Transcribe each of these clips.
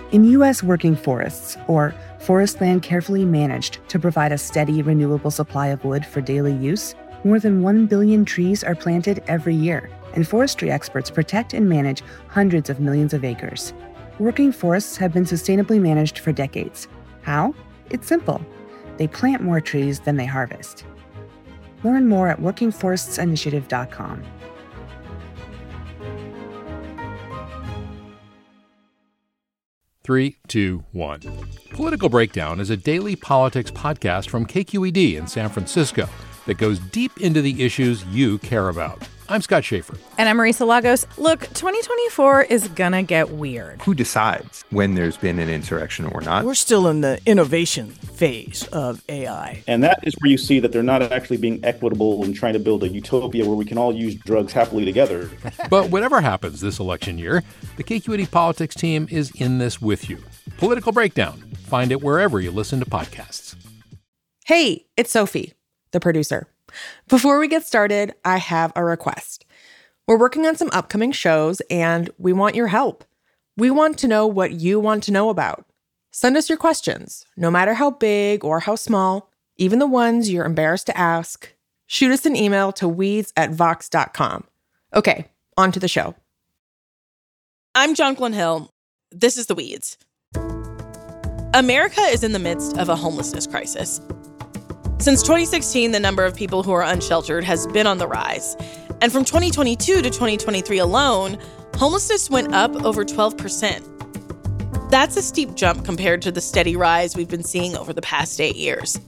In U.S. working forests, or forest land carefully managed to provide a steady, renewable supply of wood for daily use, more than 1 billion trees are planted every year, and forestry experts protect and manage hundreds of millions of acres. Working forests have been sustainably managed for decades. How? It's simple. They plant more trees than they harvest. Learn more at workingforestsinitiative.com. Three, two, one. Political Breakdown is a daily politics podcast from KQED in San Francisco that goes deep into the issues you care about. I'm Scott Schaefer. And I'm Marisa Lagos. Look, 2024 is gonna get weird. Who decides when there's been an insurrection or not? We're still in the innovation phase of AI. And that is where you see that they're not actually being equitable and trying to build a utopia where we can all use drugs happily together. But whatever happens this election year, the KQED politics team is in this with you. Political Breakdown. Find it wherever you listen to podcasts. Hey, it's Sophie, the producer. Before we get started, I have a request. We're working on some upcoming shows, and we want your help. We want to know what you want to know about. Send us your questions, no matter how big or how small, even the ones you're embarrassed to ask. Shoot us an email to weeds@vox.com. Okay, on to the show. I'm Jonquilyn Hill. This is The Weeds. America is in the midst of a homelessness crisis. Since 2016, the number of people who are unsheltered has been on the rise. And from 2022 to 2023 alone, homelessness went up over 12%. That's a steep jump compared to the steady rise we've been seeing over the past 8 years.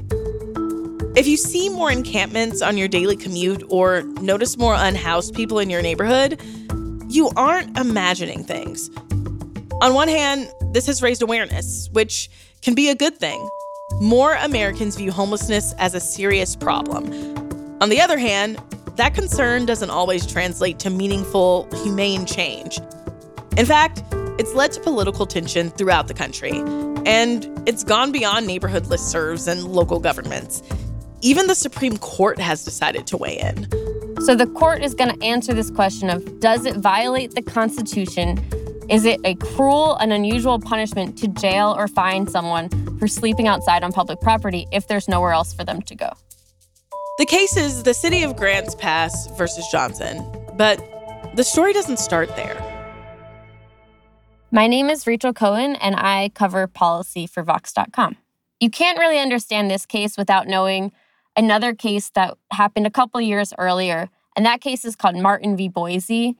If you see more encampments on your daily commute or notice more unhoused people in your neighborhood, you aren't imagining things. On one hand, this has raised awareness, which can be a good thing. More Americans view homelessness as a serious problem. On the other hand, that concern doesn't always translate to meaningful, humane change. In fact, it's led to political tension throughout the country, and it's gone beyond neighborhood listservs and local governments. Even the Supreme Court has decided to weigh in. So the court is going to answer this question of, does it violate the Constitution? Is it a cruel and unusual punishment to jail or fine someone for sleeping outside on public property if there's nowhere else for them to go? The case is the city of Grants Pass versus Johnson, but the story doesn't start there. My name is Rachel Cohen, and I cover policy for Vox.com. You can't really understand this case without knowing another case that happened a couple years earlier, and that case is called Martin v. Boise,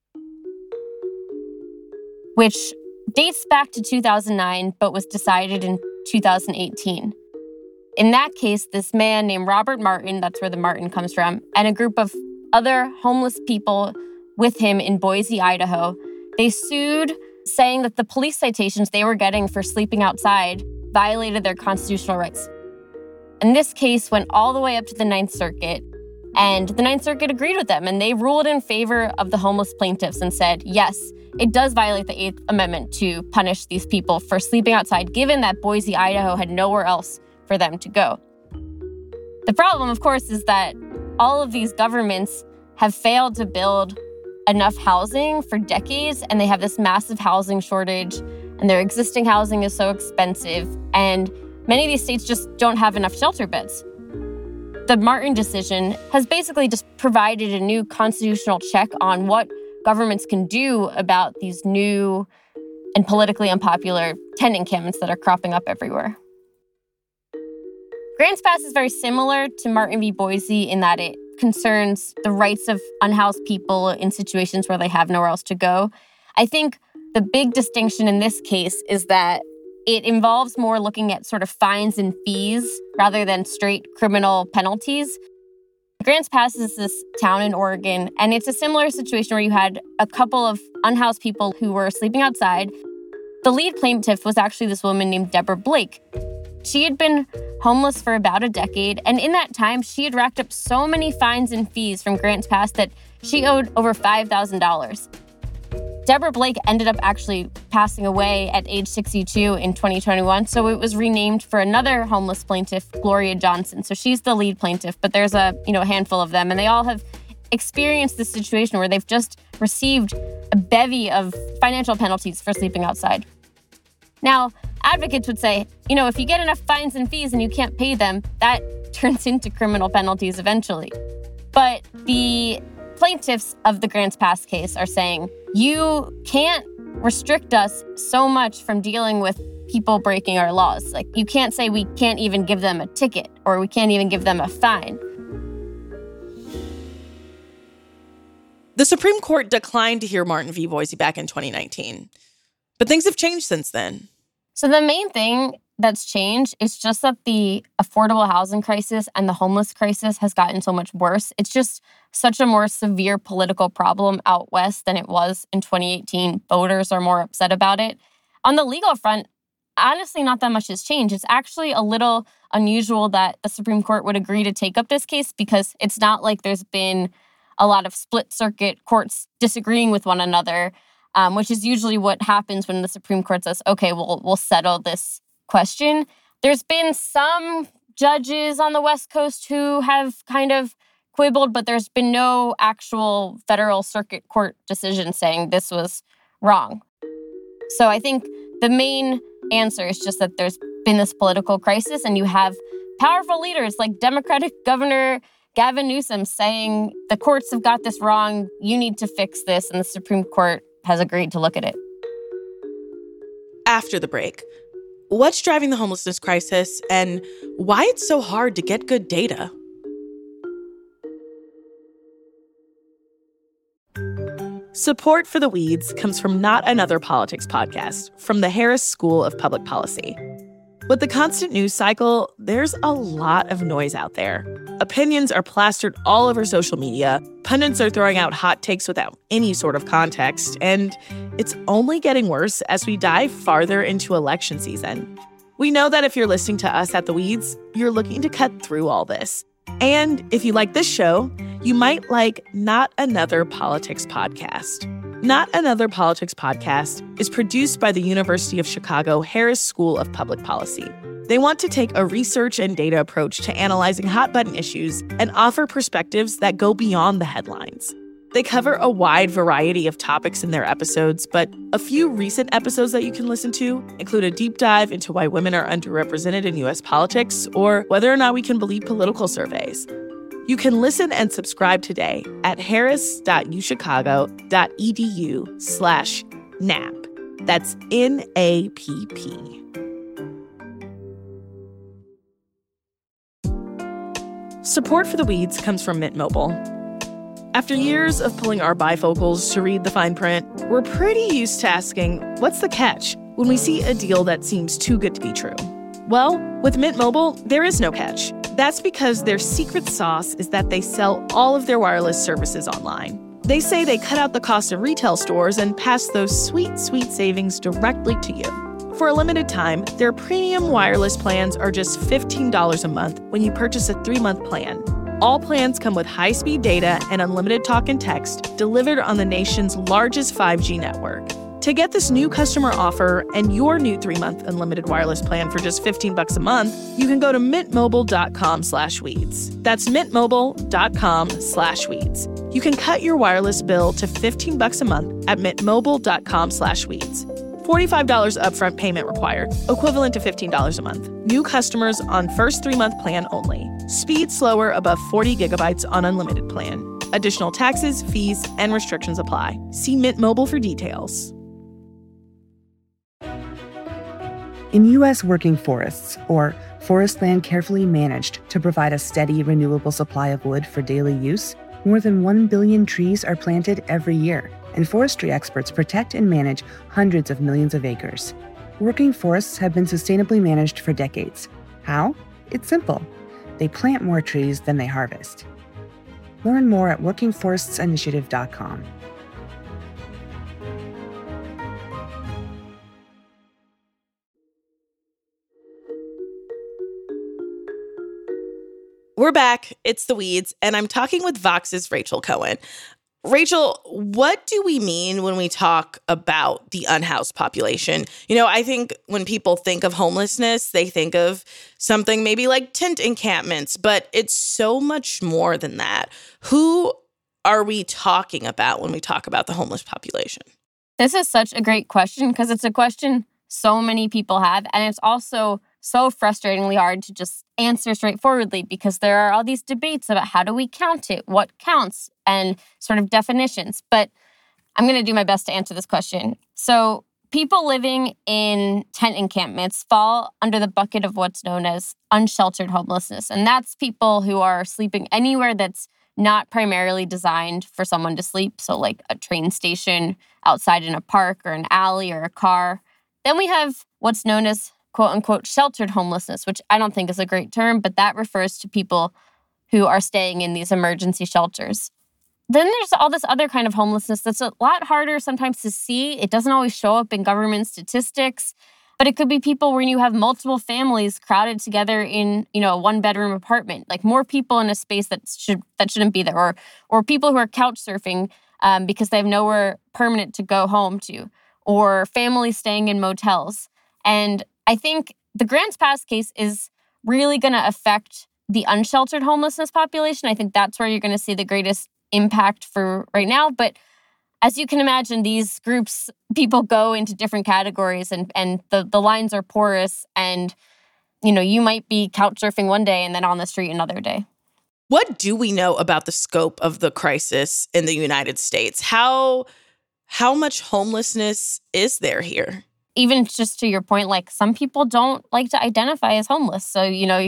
which dates back to 2009, but was decided in 2018. In that case, this man named Robert Martin, that's where the Martin comes from, and a group of other homeless people with him in Boise, Idaho, they sued, saying that the police citations they were getting for sleeping outside violated their constitutional rights. And this case went all the way up to the Ninth Circuit, and the Ninth Circuit agreed with them, and they ruled in favor of the homeless plaintiffs and said, yes, it does violate the Eighth Amendment to punish these people for sleeping outside, given that Boise, Idaho had nowhere else for them to go. The problem, of course, is that all of these governments have failed to build enough housing for decades, and they have this massive housing shortage, and their existing housing is so expensive, and many of these states just don't have enough shelter beds. The Martin decision has basically just provided a new constitutional check on what governments can do about these new and politically unpopular tent encampments that are cropping up everywhere. Grants Pass is very similar to Martin v. Boise in that it concerns the rights of unhoused people in situations where they have nowhere else to go. I think the big distinction in this case is that it involves more looking at sort of fines and fees rather than straight criminal penalties. Grants Pass is this town in Oregon, and it's a similar situation where you had a couple of unhoused people who were sleeping outside. The lead plaintiff was actually this woman named Deborah Blake. She had been homeless for about a decade, and in that time, she had racked up so many fines and fees from Grants Pass that she owed over $5,000. Deborah Blake ended up actually passing away at age 62 in 2021, so it was renamed for another homeless plaintiff, Gloria Johnson. So she's the lead plaintiff, but there's a handful of them, and they all have experienced this situation where they've just received a bevy of financial penalties for sleeping outside. Now, advocates would say, if you get enough fines and fees and you can't pay them, that turns into criminal penalties eventually. But the plaintiffs of the Grants Pass case are saying, you can't restrict us so much from dealing with people breaking our laws. Like, you can't say we can't even give them a ticket or we can't even give them a fine. The Supreme Court declined to hear Martin v. Boise back in 2019. But things have changed since then. So the main thing that's changed is just that the affordable housing crisis and the homeless crisis has gotten so much worse. It's just such a more severe political problem out west than it was in 2018. Voters are more upset about it. On the legal front, honestly, not that much has changed. It's actually a little unusual that the Supreme Court would agree to take up this case because it's not like there's been a lot of split circuit courts disagreeing with one another, which is usually what happens when the Supreme Court says, okay, we'll settle this question. There's been some judges on the West Coast who have kind of quibbled, but there's been no actual federal circuit court decision saying this was wrong. So I think the main answer is just that there's been this political crisis and you have powerful leaders like Democratic Governor Gavin Newsom saying the courts have got this wrong, you need to fix this, and the Supreme Court has agreed to look at it. After the break, what's driving the homelessness crisis and why it's so hard to get good data? Support for The Weeds comes from Not Another Politics podcast from the Harris School of Public Policy. With the constant news cycle, there's a lot of noise out there. Opinions are plastered all over social media, pundits are throwing out hot takes without any sort of context, and it's only getting worse as we dive farther into election season. We know that if you're listening to us at The Weeds, you're looking to cut through all this. And if you like this show, you might like Not Another Politics podcast. Not Another Politics podcast is produced by the University of Chicago Harris School of Public Policy. They want to take a research and data approach to analyzing hot-button issues and offer perspectives that go beyond the headlines. They cover a wide variety of topics in their episodes, but a few recent episodes that you can listen to include a deep dive into why women are underrepresented in U.S. politics or whether or not we can believe political surveys. You can listen and subscribe today at harris.uchicago.edu/NAP. That's NAPP. Support for The Weeds comes from Mint Mobile. After years of pulling our bifocals to read the fine print, we're pretty used to asking, what's the catch when we see a deal that seems too good to be true? Well, with Mint Mobile, there is no catch. That's because their secret sauce is that they sell all of their wireless services online. They say they cut out the cost of retail stores and pass those sweet, sweet savings directly to you. For a limited time, their premium wireless plans are just $15 a month when you purchase a 3-month plan. All plans come with high-speed data and unlimited talk and text delivered on the nation's largest 5G network. To get this new customer offer and your new 3-month unlimited wireless plan for just $15 a month, you can go to mintmobile.com/weeds. That's mintmobile.com/weeds. You can cut your wireless bill to $15 a month at mintmobile.com/weeds. $45 upfront payment required, equivalent to $15 a month. New customers on first 3-month plan only. Speed slower above 40 gigabytes on unlimited plan. Additional taxes, fees, and restrictions apply. See Mint Mobile for details. In U.S. working forests, or forest land carefully managed to provide a steady, renewable supply of wood for daily use, more than 1 billion trees are planted every year, and forestry experts protect and manage hundreds of millions of acres. Working forests have been sustainably managed for decades. How? It's simple. They plant more trees than they harvest. Learn more at workingforestsinitiative.com. We're back. It's The Weeds, and I'm talking with Vox's Rachel Cohen. Rachel, what do we mean when we talk about the unhoused population? You know, I think when people think of homelessness, they think of something maybe like tent encampments, but it's so much more than that. Who are we talking about when we talk about the homeless population? This is such a great question because it's a question so many people have. And it's also so frustratingly hard to just answer straightforwardly because there are all these debates about how do we count it, what counts, and sort of definitions. But I'm going to do my best to answer this question. So people living in tent encampments fall under the bucket of what's known as unsheltered homelessness. And that's people who are sleeping anywhere that's not primarily designed for someone to sleep. So like a train station, outside in a park or an alley or a car. Then we have what's known as quote unquote sheltered homelessness, which I don't think is a great term, but that refers to people who are staying in these emergency shelters. Then there's all this other kind of homelessness that's a lot harder sometimes to see. It doesn't always show up in government statistics, but it could be people where you have multiple families crowded together in, a one-bedroom apartment, like more people in a space that shouldn't be there, or people who are couch surfing because they have nowhere permanent to go home to, or families staying in motels. And I think the Grants Pass case is really going to affect the unsheltered homelessness population. I think that's where you're going to see the greatest impact for right now. But as you can imagine, these groups, people go into different categories and the lines are porous. And, you might be couch surfing one day and then on the street another day. What do we know about the scope of the crisis in the United States? How much homelessness is there here? Even just to your point, like some people don't like to identify as homeless. So,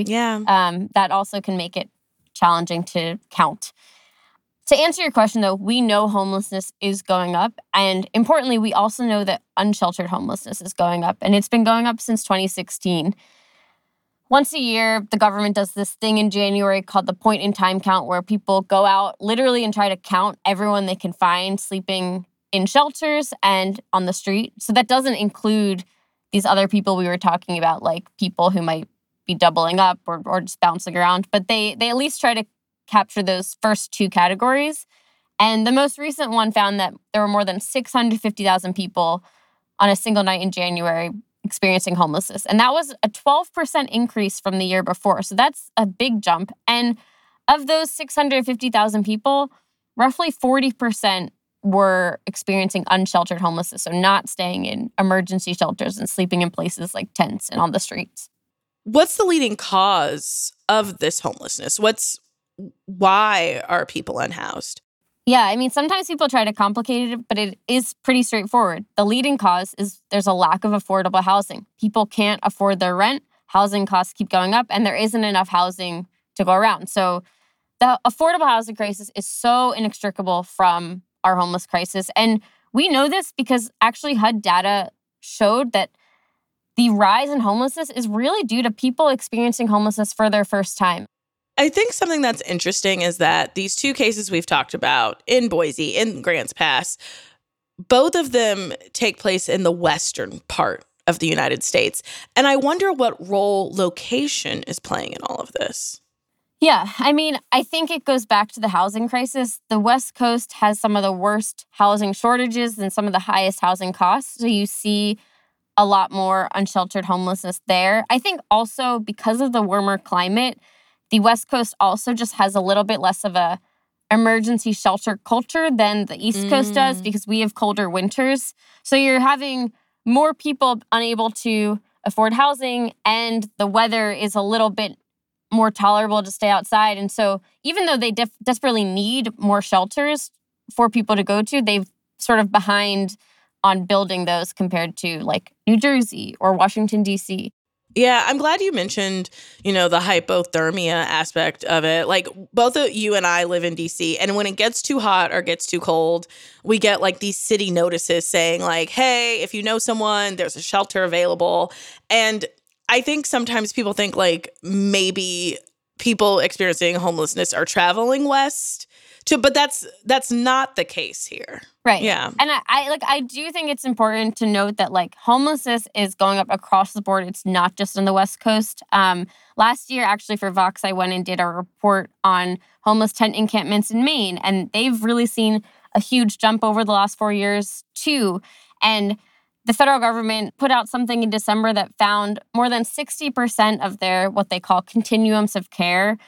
that also can make it challenging to count. To answer your question, though, we know homelessness is going up. And importantly, we also know that unsheltered homelessness is going up. And it's been going up since 2016. Once a year, the government does this thing in January called the point-in-time count, where people go out literally and try to count everyone they can find sleeping in shelters and on the street. So that doesn't include these other people we were talking about, like people who might be doubling up or just bouncing around. But they at least try to capture those first two categories. And the most recent one found that there were more than 650,000 people on a single night in January experiencing homelessness. And that was a 12% increase from the year before. So that's a big jump. And of those 650,000 people, roughly 40% were experiencing unsheltered homelessness, so not staying in emergency shelters and sleeping in places like tents and on the streets. What's the leading cause of this homelessness? Why are people unhoused? Yeah, I mean, sometimes people try to complicate it, but it is pretty straightforward. The leading cause is there's a lack of affordable housing. People can't afford their rent. Housing costs keep going up, and there isn't enough housing to go around. So the affordable housing crisis is so inextricable from our homeless crisis. And we know this because actually HUD data showed that the rise in homelessness is really due to people experiencing homelessness for their first time. I think something that's interesting is that these two cases we've talked about in Boise, in Grants Pass, both of them take place in the western part of the United States. And I wonder what role location is playing in all of this. Yeah, I mean, I think it goes back to the housing crisis. The West Coast has some of the worst housing shortages and some of the highest housing costs. So you see a lot more unsheltered homelessness there. I think also because of the warmer climate, the West Coast also just has a little bit less of a emergency shelter culture than the East Coast does because we have colder winters. So you're having more people unable to afford housing, and the weather is a little bit more tolerable to stay outside. And so even though they desperately need more shelters for people to go to, they've sort of behind on building those compared to like New Jersey or Washington, D.C. Yeah, I'm glad you mentioned, the hypothermia aspect of it. Like both of you and I live in DC, and when it gets too hot or gets too cold, we get like these city notices saying like, hey, if you know someone, there's a shelter available. And I think sometimes people think like maybe people experiencing homelessness are traveling west but that's not the case here. Right. Yeah. And I do think it's important to note that like homelessness is going up across the board. It's not just on the West Coast. Last year, actually, for Vox, I went and did a report on homeless tent encampments in Maine, and they've really seen a huge jump over the last 4 years too. And the federal government put out something in December that found more than 60% of their what they call continuums of care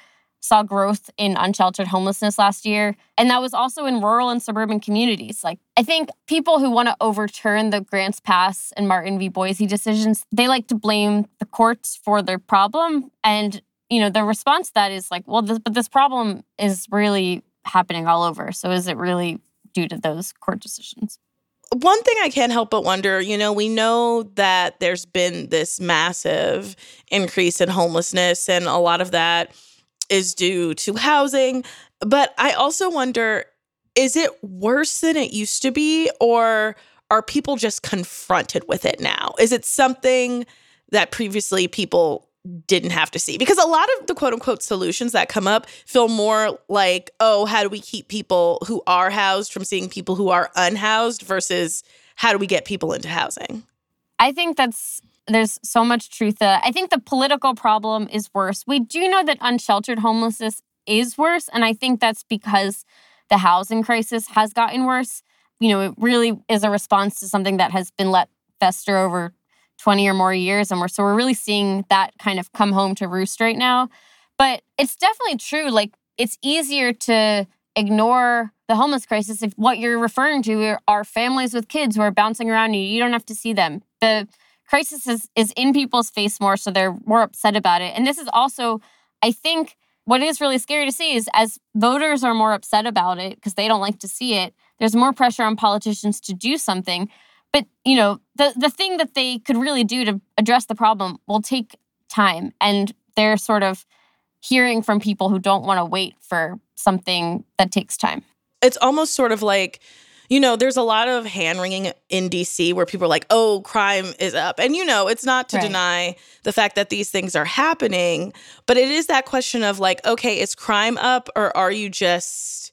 saw growth in unsheltered homelessness last year. And that was also in rural and suburban communities. Like, I think people who want to overturn the Grants Pass and Martin v. Boise decisions, they like to blame the courts for their problem. And, the response to that is like, well, this problem is really happening all over. So is it really due to those court decisions? One thing I can't help but wonder, we know that there's been this massive increase in homelessness, and a lot of that is due to housing. But I also wonder, is it worse than it used to be, or are people just confronted with it now? Is it something that previously people didn't have to see? Because a lot of the quote unquote solutions that come up feel more like, oh, how do we keep people who are housed from seeing people who are unhoused versus how do we get people into housing? I think there's so much truth that I think the political problem is worse. We do know that unsheltered homelessness is worse. And I think that's because the housing crisis has gotten worse. It really is a response to something that has been let fester over 20 or more years. And we're really seeing that kind of come home to roost right now. But it's definitely true. Like, it's easier to ignore the homeless crisis if what you're referring to are families with kids who are bouncing around you. You don't have to see them. The crisis is in people's face more, so they're more upset about it. And this is also, I think, what is really scary to see is as voters are more upset about it because they don't like to see it, there's more pressure on politicians to do something. But, the thing that they could really do to address the problem will take time. And they're sort of hearing from people who don't want to wait for something that takes time. It's almost sort of like, there's a lot of hand-wringing in D.C. where people are like, oh, crime is up. And, it's not to deny the fact that these things are happening. But it is that question of like, okay, is crime up, or are you just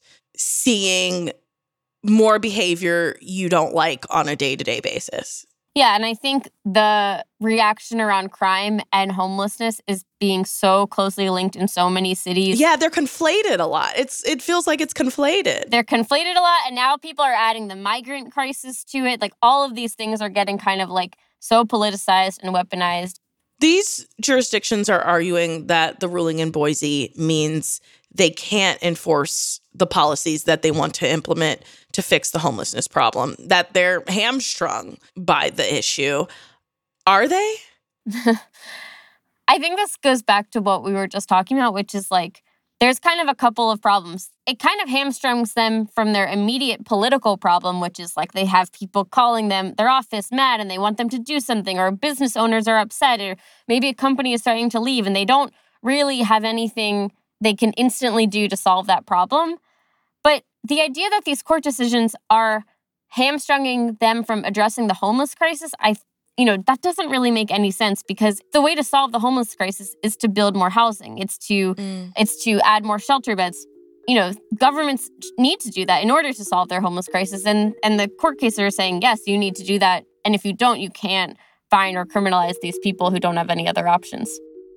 seeing more behavior you don't like on a day-to-day basis? Yeah, and I think the reaction around crime and homelessness is being so closely linked in so many cities. Yeah, they're conflated a lot. It feels like it's conflated. They're conflated a lot, and now people are adding the migrant crisis to it. Like, all of these things are getting kind of like so politicized and weaponized. These jurisdictions are arguing that the ruling in Boise means they can't enforce the policies that they want to implement to fix the homelessness problem, that they're hamstrung by the issue. Are they? I think this goes back to what we were just talking about, which is like, there's kind of a couple of problems. It kind of hamstrings them from their immediate political problem, which is like they have people calling them their office mad and they want them to do something, or business owners are upset, or maybe a company is starting to leave and they don't really have anything they can instantly do to solve that problem. But the idea that these court decisions are hamstringing them from addressing the homeless crisis, that doesn't really make any sense, because the way to solve the homeless crisis is to build more housing. It's to add more shelter beds. Governments need to do that in order to solve their homeless crisis. And the court cases are saying, yes, you need to do that. And if you don't, you can't fine or criminalize these people who don't have any other options.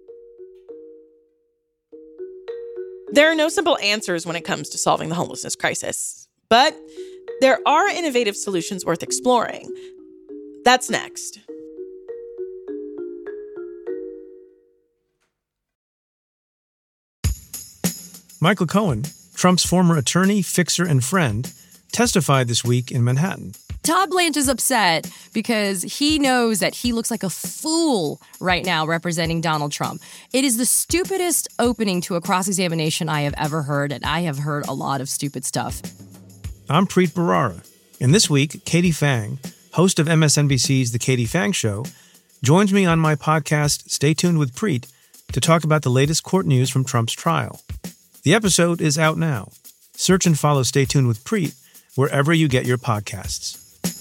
There are no simple answers when it comes to solving the homelessness crisis, but there are innovative solutions worth exploring. That's next. Michael Cohen, Trump's former attorney, fixer, and friend, testified this week in Manhattan. Todd Blanche is upset because he knows that he looks like a fool right now representing Donald Trump. It is the stupidest opening to a cross-examination I have ever heard, and I have heard a lot of stupid stuff. I'm Preet Bharara, and this week, Katie Phang, host of MSNBC's The Katie Phang Show, joins me on my podcast, Stay Tuned with Preet, to talk about the latest court news from Trump's trial. The episode is out now. Search and follow Stay Tuned with Preet wherever you get your podcasts.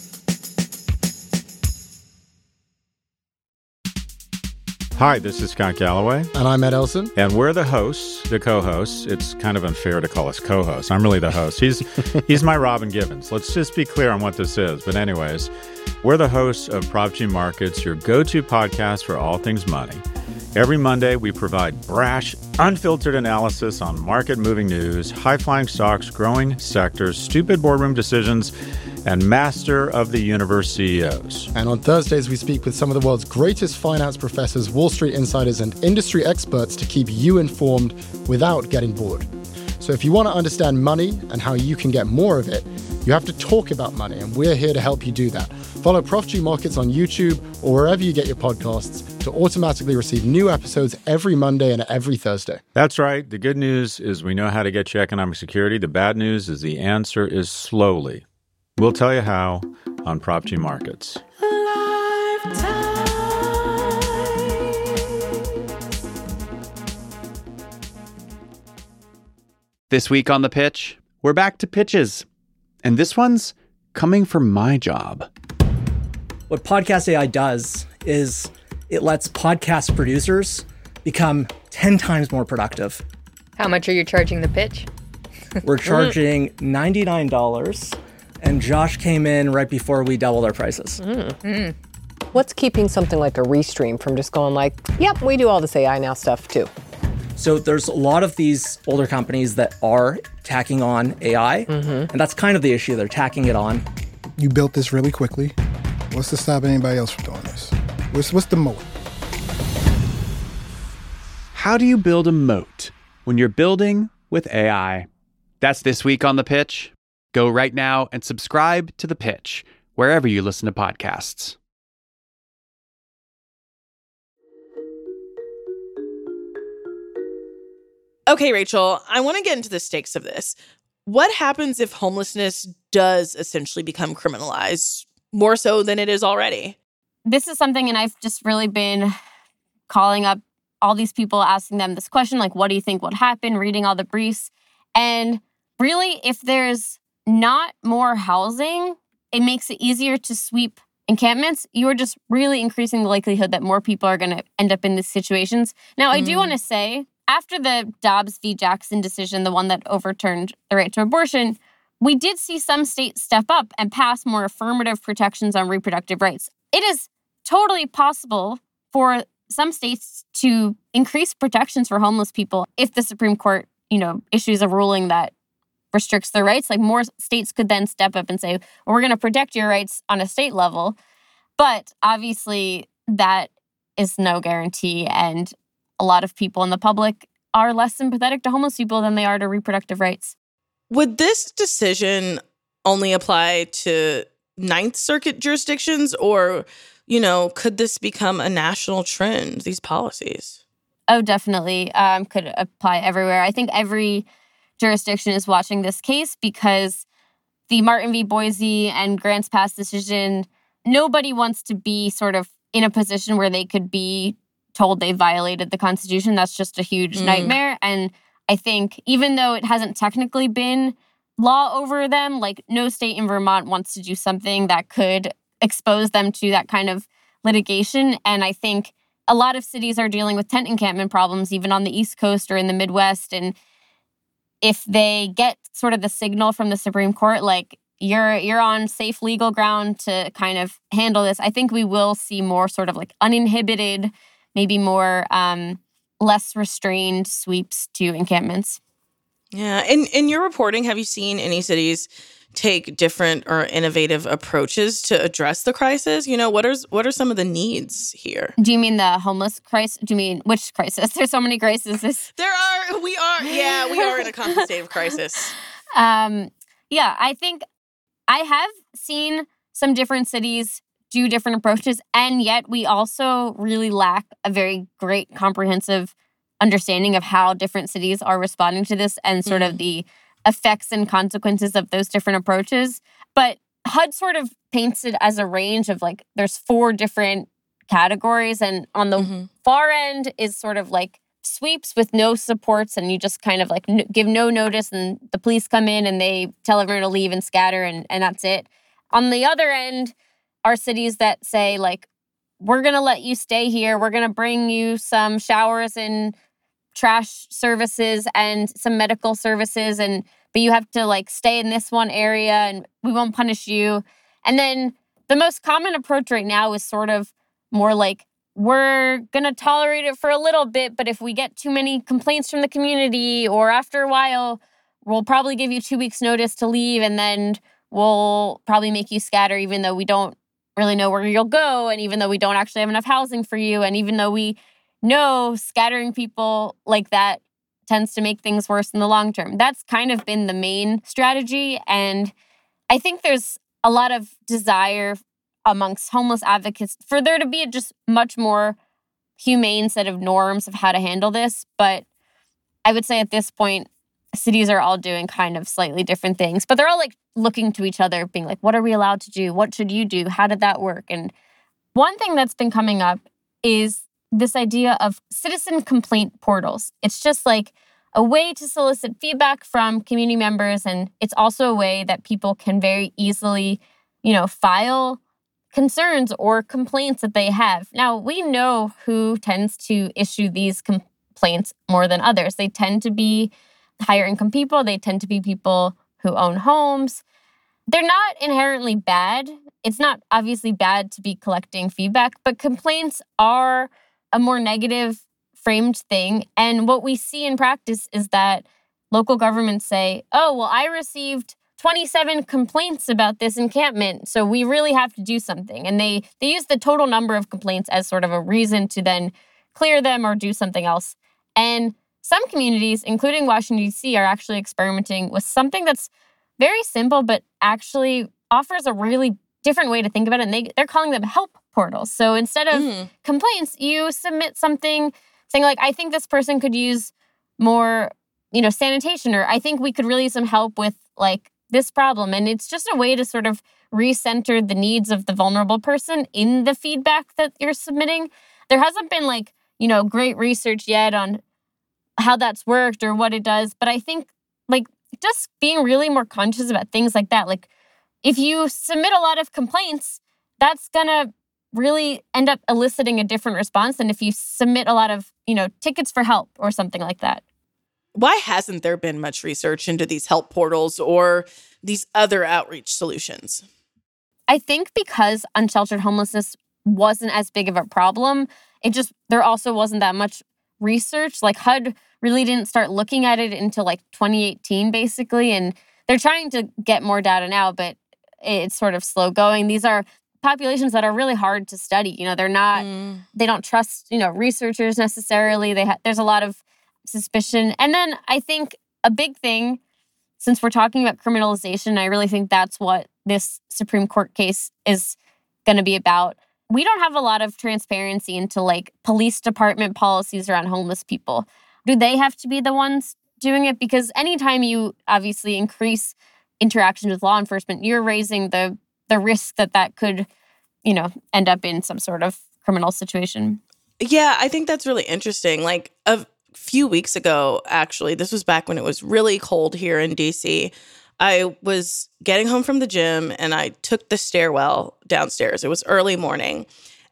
Hi, this is Scott Galloway. And I'm Ed Elson. And we're the hosts, the co-hosts. It's kind of unfair to call us co-hosts. I'm really the host. He's my Robin Givens. Let's just be clear on what this is. But anyways, we're the hosts of Prop G Markets, your go-to podcast for all things money. Every Monday, we provide brash, unfiltered analysis on market-moving news, high-flying stocks, growing sectors, stupid boardroom decisions, and master of the universe CEOs. And on Thursdays, we speak with some of the world's greatest finance professors, Wall Street insiders, and industry experts to keep you informed without getting bored. So if you want to understand money and how you can get more of it, you have to talk about money, and we're here to help you do that. Follow Prof G Markets on YouTube or wherever you get your podcasts to automatically receive new episodes every Monday and every Thursday. That's right. The good news is we know how to get you economic security. The bad news is the answer is slowly. We'll tell you how on Prop G Markets. This week on The Pitch, we're back to pitches. And this one's coming from my job. What Podcast AI does is it lets podcast producers become 10 times more productive. How much are you charging the pitch? We're charging $99, and Josh came in right before we doubled our prices. What's keeping something like a Restream from just going like, yep, we do all this AI now stuff too? So there's a lot of these older companies that are tacking on AI, and that's kind of the issue. They're tacking it on. You built this really quickly. What's to stop anybody else from doing this? What's the moat? How do you build a moat when you're building with AI? That's this week on The Pitch. Go right now and subscribe to The Pitch, wherever you listen to podcasts. Okay, Rachel, I want to get into the stakes of this. What happens if homelessness does essentially become criminalized, more so than it is already? This is something, and I've just really been calling up all these people, asking them this question, like, what do you think would happen, reading all the briefs. And really, if there's not more housing, it makes it easier to sweep encampments. You're just really increasing the likelihood that more people are going to end up in these situations. Now, I do want to say, after the Dobbs v. Jackson decision, the one that overturned the right to abortion, we did see some states step up and pass more affirmative protections on reproductive rights. It is totally possible for some states to increase protections for homeless people if the Supreme Court, issues a ruling that restricts their rights. Like, more states could then step up and say, well, we're going to protect your rights on a state level. But obviously, that is no guarantee, and a lot of people in the public are less sympathetic to homeless people than they are to reproductive rights. Would this decision only apply to Ninth Circuit jurisdictions, or, could this become a national trend, these policies? Oh, definitely. Could apply everywhere. I think every jurisdiction is watching this case because the Martin v. Boise and Grants Pass decision, nobody wants to be sort of in a position where they could be told they violated the Constitution. That's just a huge nightmare. And I think even though it hasn't technically been law over them, like, no state in Vermont wants to do something that could expose them to that kind of litigation. And I think a lot of cities are dealing with tent encampment problems, even on the East Coast or in the Midwest. And if they get sort of the signal from the Supreme Court, like, you're on safe legal ground to kind of handle this, I think we will see more sort of like uninhibited, maybe more less restrained sweeps to encampments. Yeah. In your reporting, have you seen any cities take different or innovative approaches to address the crisis? What are some of the needs here? Do you mean the homeless crisis? Do you mean which crisis? There's so many crises. We are in a constant state of crisis. Yeah, I think I have seen some different cities do different approaches, and yet we also really lack a very great comprehensive understanding of how different cities are responding to this and sort of the effects and consequences of those different approaches. But HUD sort of paints it as a range of, like, there's 4 different categories, and on the far end is sort of like sweeps with no supports, and you just kind of like give no notice, and the police come in and they tell everyone to leave and scatter, and that's it. On the other end are cities that say, like, we're going to let you stay here. We're going to bring you some showers and trash services and some medical services, but you have to, like, stay in this one area and we won't punish you. And then the most common approach right now is sort of more like, we're going to tolerate it for a little bit, but if we get too many complaints from the community or after a while, we'll probably give you 2 weeks notice to leave, and then we'll probably make you scatter even though we don't really know where you'll go, and even though we don't actually have enough housing for you, and even though we know scattering people like that tends to make things worse in the long term. That's kind of been the main strategy. And I think there's a lot of desire amongst homeless advocates for there to be a just much more humane set of norms of how to handle this. But I would say at this point, cities are all doing kind of slightly different things, but they're all like looking to each other, being like, what are we allowed to do? What should you do? How did that work? And one thing that's been coming up is this idea of citizen complaint portals. It's just like a way to solicit feedback from community members. And it's also a way that people can very easily, file concerns or complaints that they have. Now, we know who tends to issue these complaints more than others. They tend to be higher income people. They tend to be people who own homes. They're not inherently bad. It's not obviously bad to be collecting feedback, but complaints are a more negative framed thing. And what we see in practice is that local governments say, oh, well, I received 27 complaints about this encampment, so we really have to do something. And they use the total number of complaints as sort of a reason to then clear them or do something else. And some communities, including Washington, D.C., are actually experimenting with something that's very simple, but actually offers a really different way to think about it. And they're calling them help portals. So instead of complaints, you submit something saying like, I think this person could use more, sanitation, or I think we could really use some help with like this problem. And it's just a way to sort of recenter the needs of the vulnerable person in the feedback that you're submitting. There hasn't been like, great research yet on how that's worked or what it does. But I think like just being really more conscious about things like that. Like if you submit a lot of complaints, that's going to really end up eliciting a different response than if you submit a lot of, tickets for help or something like that. Why hasn't there been much research into these help portals or these other outreach solutions? I think because unsheltered homelessness wasn't as big of a problem, there also wasn't that much research. Like HUD really didn't start looking at it until like 2018, basically. And they're trying to get more data now, but it's sort of slow going. These are populations that are really hard to study. They're not, they don't trust, researchers necessarily. There's a lot of suspicion. And then I think a big thing, since we're talking about criminalization, I really think that's what this Supreme Court case is going to be about. We don't have a lot of transparency into like police department policies around homeless people. Do they have to be the ones doing it? Because anytime you obviously increase interactions with law enforcement, you're raising the risk that could, end up in some sort of criminal situation. Yeah, I think that's really interesting. Like a few weeks ago, actually, this was back when it was really cold here in DC. I was getting home from the gym and I took the stairwell downstairs. It was early morning.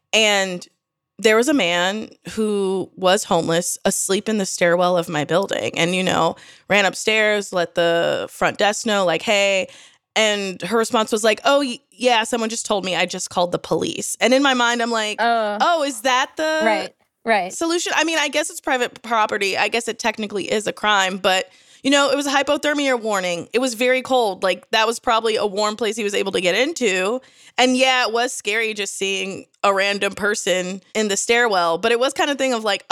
And there was a man who was homeless asleep in the stairwell of my building and, ran upstairs, let the front desk know, like, hey. And her response was like, oh, yeah, someone just told me, I just called the police. And in my mind, I'm like, oh, is that the right solution? I mean, I guess it's private property. I guess it technically is a crime, but it was a hypothermia warning. It was very cold. Like that was probably a warm place he was able to get into. And yeah, it was scary just seeing a random person in the stairwell. But it was kind of thing of like,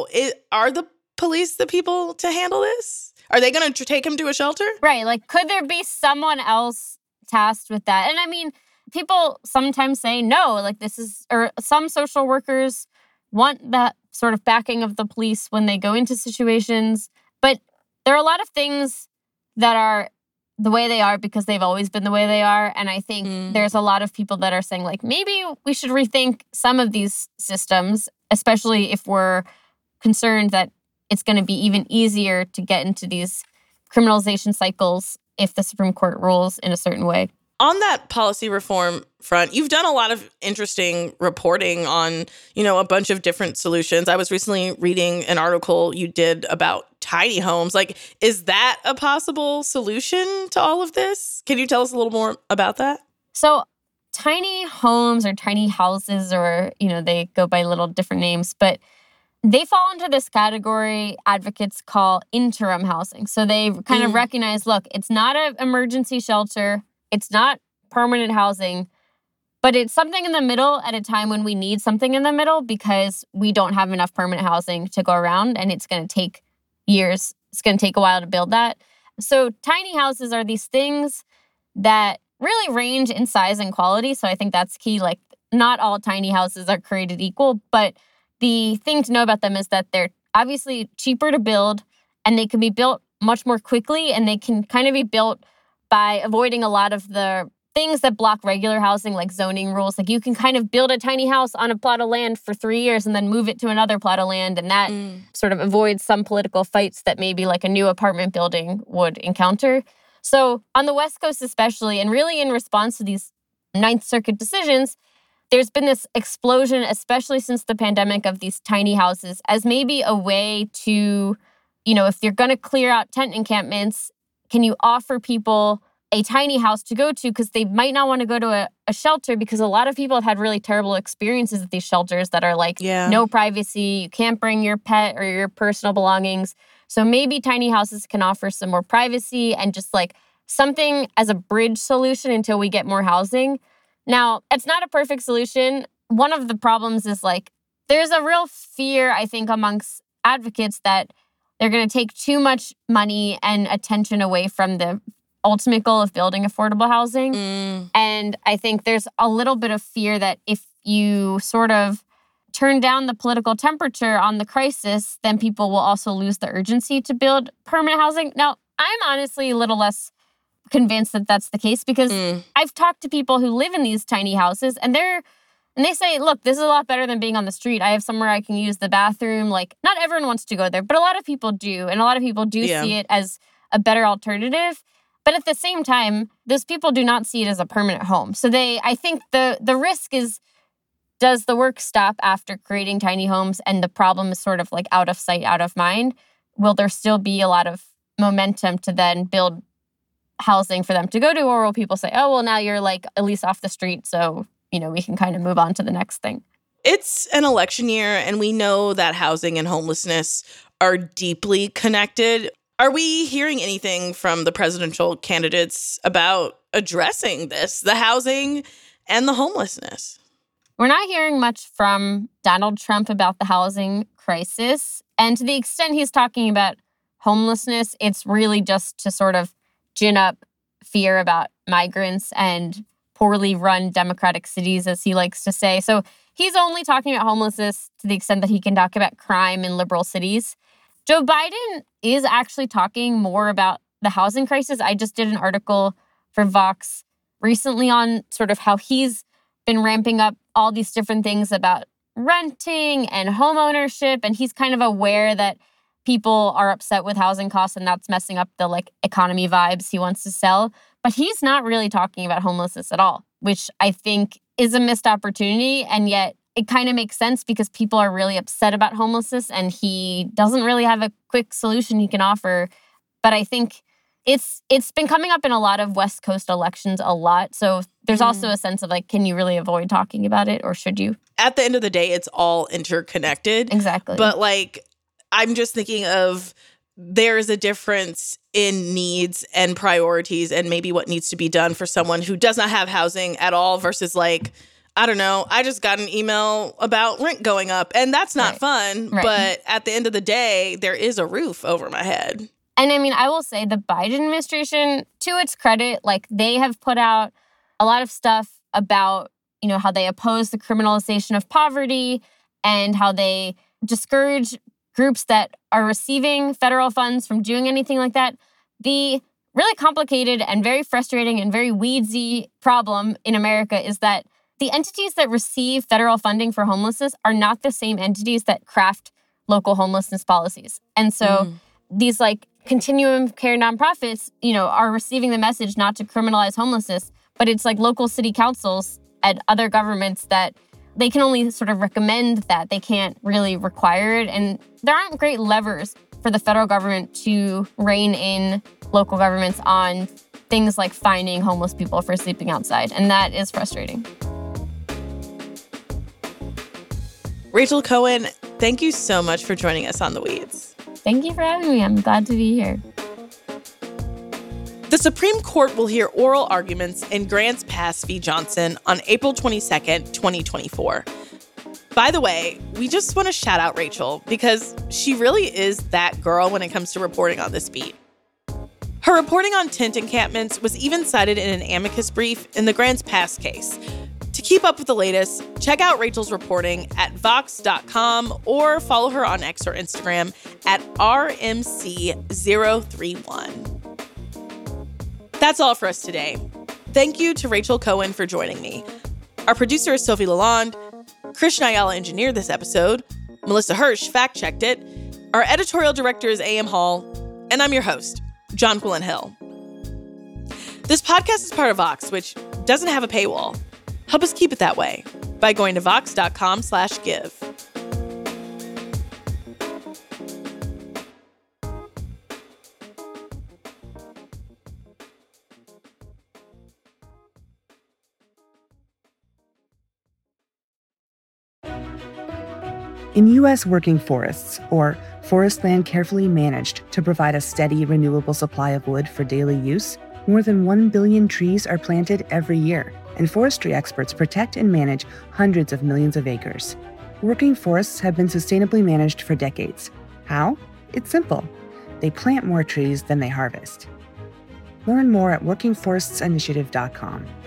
are the police the people to handle this? Are they going to take him to a shelter? Right. Like, could there be someone else tasked with that? And I mean, people sometimes say no, like or some social workers want that sort of backing of the police when they go into situations. But there are a lot of things that are the way they are because they've always been the way they are. And I think there's a lot of people that are saying, like, maybe we should rethink some of these systems, especially if we're concerned that it's going to be even easier to get into these criminalization cycles if the Supreme Court rules in a certain way. On that policy reform front, you've done a lot of interesting reporting on, a bunch of different solutions. I was recently reading an article you did about tiny homes. Like, is that a possible solution to all of this? Can you tell us a little more about that? So tiny homes or tiny houses, or, they go by little different names, but they fall into this category advocates call interim housing. So they kind of recognize, look, it's not an emergency shelter. It's not permanent housing, but it's something in the middle at a time when we need something in the middle because we don't have enough permanent housing to go around, and it's going to take years. It's going to take a while to build that. So tiny houses are these things that really range in size and quality. So I think that's key. Like, not all tiny houses are created equal, but the thing to know about them is that they're obviously cheaper to build, and they can be built much more quickly, and they can kind of be built by avoiding a lot of the things that block regular housing, like zoning rules. Like, you can kind of build a tiny house on a plot of land for 3 years and then move it to another plot of land, and that sort of avoids some political fights that maybe like a new apartment building would encounter. So on the West Coast especially, and really in response to these Ninth Circuit decisions, there's been this explosion, especially since the pandemic, of these tiny houses as maybe a way to, if you're going to clear out tent encampments, can you offer people a tiny house to go to? Because they might not want to go to a shelter, because a lot of people have had really terrible experiences at these shelters that are like no privacy. You can't bring your pet or your personal belongings. So maybe tiny houses can offer some more privacy and just like something as a bridge solution until we get more housing. Now, it's not a perfect solution. One of the problems is like there's a real fear, I think, amongst advocates that they're going to take too much money and attention away from the ultimate goal of building affordable housing. And I think there's a little bit of fear that if you sort of turn down the political temperature on the crisis, then people will also lose the urgency to build permanent housing. Now, I'm honestly a little less convinced that that's the case, because I've talked to people who live in these tiny houses, and they say, look, this is a lot better than being on the street. I have somewhere I can use the bathroom. Like, not everyone wants to go there, but a lot of people do. And a lot of people do see it as a better alternative. But at the same time, those people do not see it as a permanent home. So I think the risk is, does the work stop after creating tiny homes and the problem is sort of like out of sight, out of mind? Will there still be a lot of momentum to then build housing for them to go to? Or will people say, oh, well, now you're like at least off the street, so, we can kind of move on to the next thing? It's an election year, and we know that housing and homelessness are deeply connected. Are we hearing anything from the presidential candidates about addressing this, the housing and the homelessness? We're not hearing much from Donald Trump about the housing crisis. And to the extent he's talking about homelessness, it's really just to sort of gin up fear about migrants and poorly run democratic cities, as he likes to say. So he's only talking about homelessness to the extent that he can talk about crime in liberal cities. Joe Biden is actually talking more about the housing crisis. I just did an article for Vox recently on sort of how he's been ramping up all these different things about renting and home ownership. And he's kind of aware that people are upset with housing costs and that's messing up the like economy vibes he wants to sell. But he's not really talking about homelessness at all, which I think is a missed opportunity. And yet it kind of makes sense because people are really upset about homelessness and he doesn't really have a quick solution he can offer. But I think it's been coming up in a lot of West Coast elections a lot. So there's also a sense of like, can you really avoid talking about it or should you? At the end of the day, it's all interconnected. Exactly. But like, I'm just thinking of there's a difference in needs and priorities and maybe what needs to be done for someone who does not have housing at all versus like, I don't know, I just got an email about rent going up and that's not fun. Right. But at the end of the day, there is a roof over my head. And I mean, I will say the Biden administration, to its credit, like they have put out a lot of stuff about, how they oppose the criminalization of poverty and how they discourage groups that are receiving federal funds from doing anything like that. The really complicated and very frustrating and very weedsy problem in America is that the entities that receive federal funding for homelessness are not the same entities that craft local homelessness policies. And so these like continuum care nonprofits, are receiving the message not to criminalize homelessness, but it's like local city councils and other governments that they can only sort of recommend that. They can't really require it. And there aren't great levers for the federal government to rein in local governments on things like fining homeless people for sleeping outside. And that is frustrating. Rachel Cohen, thank you so much for joining us on The Weeds. Thank you for having me. I'm glad to be here. The The Supreme Court will hear oral arguments in Grants Pass v. Johnson on April 22nd, 2024. By the way, we just want to shout out Rachel because she really is that girl when it comes to reporting on this beat. Her reporting on tent encampments was even cited in an amicus brief in the Grants Pass case. To keep up with the latest, check out Rachel's reporting at Vox.com or follow her on X or Instagram at RMC031. That's all for us today. Thank you to Rachel Cohen for joining me. Our producer is Sophie Lalonde. Krishna Ayala engineered this episode. Melissa Hirsch fact-checked it. Our editorial director is A.M. Hall. And I'm your host, Jonquilyn Hill. This podcast is part of Vox, which doesn't have a paywall. Help us keep it that way by going to vox.com/give. In U.S. working forests, or forest land carefully managed to provide a steady, renewable supply of wood for daily use, more than 1 billion trees are planted every year, and forestry experts protect and manage hundreds of millions of acres. Working forests have been sustainably managed for decades. How? It's simple. They plant more trees than they harvest. Learn more at workingforestsinitiative.com.